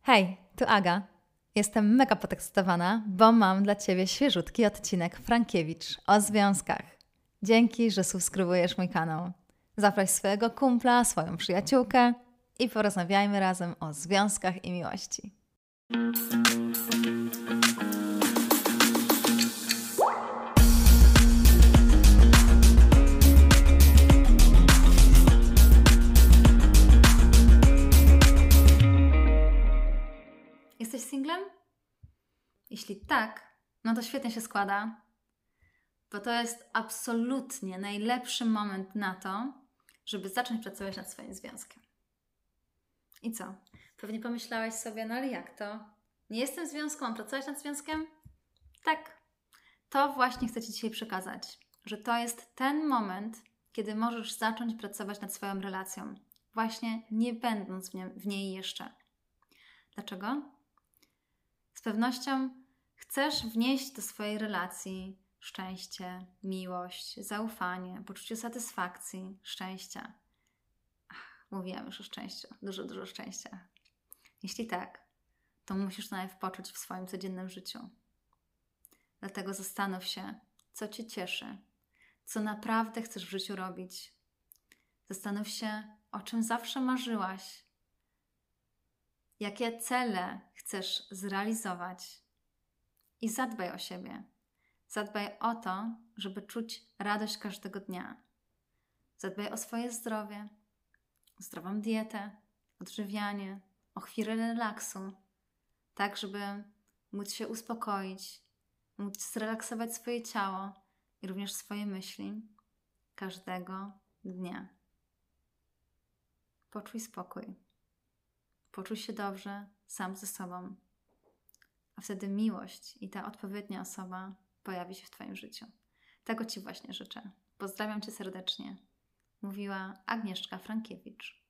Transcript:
Hej, tu Aga. Jestem mega podekscytowana, bo mam dla Ciebie świeżutki odcinek Frankiewicz o związkach. Dzięki, że subskrybujesz mój kanał. Zaproś swojego kumpla, swoją przyjaciółkę i porozmawiajmy razem o związkach i miłości. Jesteś singlem? Jeśli tak, no to świetnie się składa, bo to jest absolutnie najlepszy moment na to, żeby zacząć pracować nad swoim związkiem. I co? Pewnie pomyślałeś sobie, no ale jak to? Nie jestem w związku, mam pracować nad związkiem? Tak. To właśnie chcę Ci dzisiaj przekazać, że to jest ten moment, kiedy możesz zacząć pracować nad swoją relacją, właśnie nie będąc w niej jeszcze. Dlaczego? Z pewnością chcesz wnieść do swojej relacji szczęście, miłość, zaufanie, poczucie satysfakcji, szczęścia. Mówiłam już o szczęściu, dużo szczęścia. Jeśli tak, to musisz to najpierw poczuć w swoim codziennym życiu. Dlatego zastanów się, co Cię cieszy, co naprawdę chcesz w życiu robić. Zastanów się, o czym zawsze marzyłaś, jakie cele chcesz zrealizować i zadbaj o siebie. Zadbaj o to, żeby czuć radość każdego dnia. Zadbaj o swoje zdrowie, zdrową dietę, odżywianie, o chwilę relaksu, tak żeby móc się uspokoić, móc zrelaksować swoje ciało i również swoje myśli każdego dnia. Poczuj spokój. Poczuj się dobrze sam ze sobą, a wtedy miłość i ta odpowiednia osoba pojawi się w Twoim życiu. Tego Ci właśnie życzę. Pozdrawiam Cię serdecznie. Mówiła Agnieszka Frankiewicz.